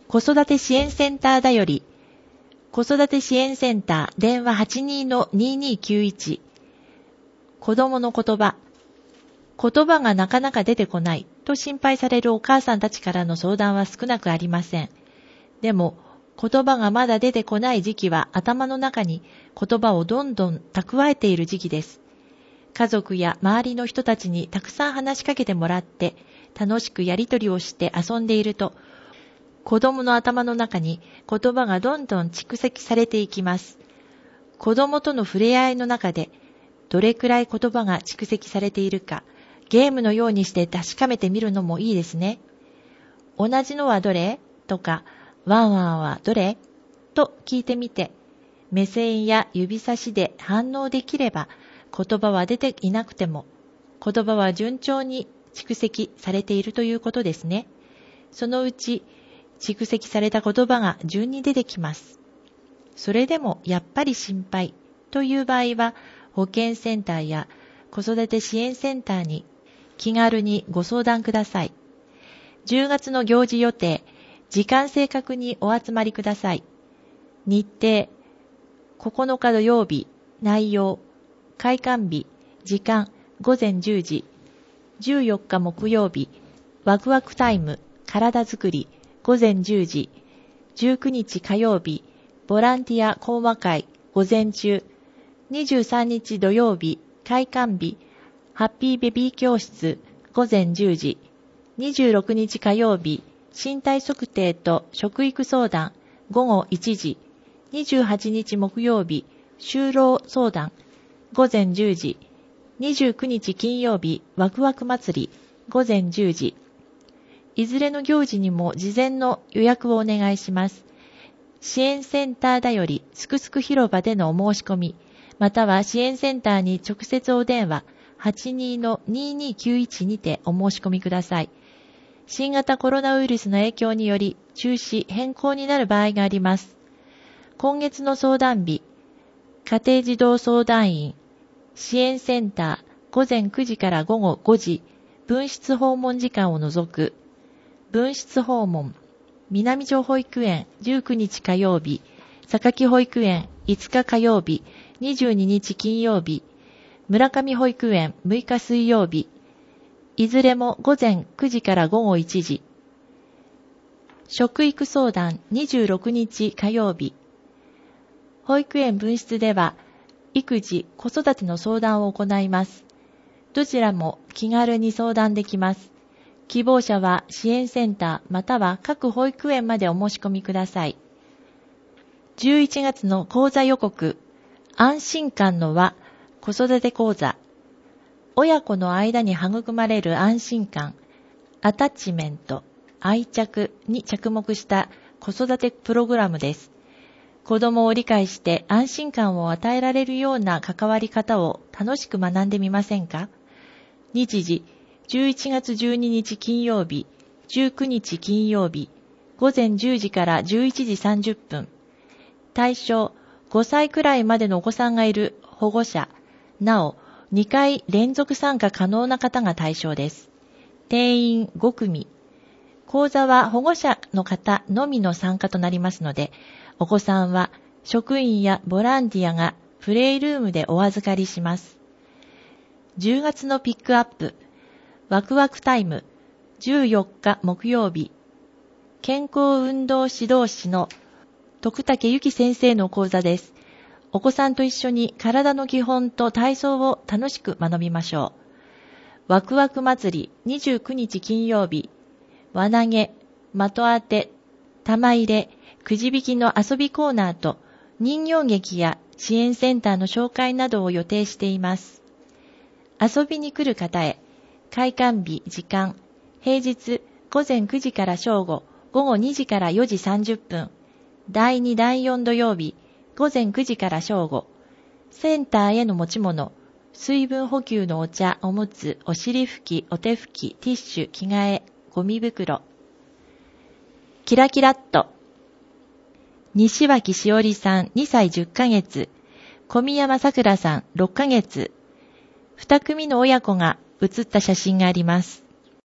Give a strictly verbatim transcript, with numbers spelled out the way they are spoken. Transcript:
子育て支援センターだより、子育て支援センター電話 はちにーのにーにーきゅういち。子供の言葉。言葉がなかなか出てこないと心配されるお母さんたちからの相談は少なくありません。でも、言葉がまだ出てこない時期は頭の中に言葉をどんどん蓄えている時期です。家族や周りの人たちにたくさん話しかけてもらって楽しくやりとりをして遊んでいると、子供の頭の中に言葉がどんどん蓄積されていきます。子供との触れ合いの中でどれくらい言葉が蓄積されているか、ゲームのようにして確かめてみるのもいいですね。同じのはどれ？とか、ワンワンはどれ？と聞いてみて、目線や指差しで反応できれば、言葉は出ていなくても、言葉は順調に蓄積されているということですね。そのうち、蓄積された言葉が順に出てきます。それでもやっぱり心配という場合は、保健センターや子育て支援センターに気軽にご相談ください。じゅうがつの行事予定、時間正確にお集まりください。日程、ここのか土曜日、内容、開館日、時間、ごぜんじゅうじ、じゅうよっか木曜日、ワクワクタイム、体づくり、ごぜんじゅうじ、じゅうくにち火曜日、ボランティア講話会、午前中、にじゅうさんにち土曜日、開館日、ハッピーベビー教室、ごぜんじゅうじ、にじゅうろくにち火曜日、身体測定と食育相談、ごごいちじ、にじゅうはちにち木曜日、就労相談、ごぜんじゅうじ、にじゅうくにち金曜日、ワクワク祭り、ごぜんじゅうじ。いずれの行事にも事前の予約をお願いします。支援センターだよりすくすく広場でのお申し込み、または支援センターに直接お電話 はちにーのにーにーきゅういち にてお申し込みください。新型コロナウイルスの影響により中止・変更になる場合があります。今月の相談日、家庭児童相談員、支援センターごぜんくじからごごごじ、分室訪問時間を除く、分室訪問、南町保育園じゅうくにち火曜日、榊保育園いつか火曜日、にじゅうににち金曜日、村上保育園むいか水曜日、いずれもごぜんくじからごごいちじ、食育相談にじゅうろくにち火曜日、保育園分室では育児・子育ての相談を行います。どちらも気軽に相談できます。希望者は支援センターまたは各保育園までお申し込みください。じゅういちがつの講座予告、安心感の輪、子育て講座。親子の間に育まれる安心感、アタッチメント、愛着に着目した子育てプログラムです。子供を理解して安心感を与えられるような関わり方を楽しく学んでみませんか？日時、じゅういちがつじゅうににち金曜日、じゅうくにち金曜日、ごぜんじゅうじからじゅういちじさんじゅっぷん。対象、ごさいくらいまでのお子さんがいる保護者、なお、にかい連続参加可能な方が対象です。定員ごくみ。講座は保護者の方のみの参加となりますので、お子さんは職員やボランティアがプレイルームでお預かりします。じゅうがつのピックアップ、ワクワクタイム、じゅうよっか木曜日、健康運動指導士の徳武由紀先生の講座です。お子さんと一緒に体の基本と体操を楽しく学びましょう。ワクワク祭りにじゅうくにち金曜日、輪投げ、的当て、玉入れ、くじ引きの遊びコーナーと人形劇や支援センターの紹介などを予定しています。遊びに来る方へ、開館日、時間、平日ごぜんくじから正午、午後にじからよじさんじゅっぷん、だいに、だいよん土曜日、ごぜんくじから正午、センターへの持ち物、水分補給のお茶、おむつ、お尻拭き、お手拭き、ティッシュ、着替え、ゴミ袋。キラキラっと。西脇しおりさんにさいじゅっかげつ、小宮山さくらさんろっかげつ、二組の親子が写った写真があります。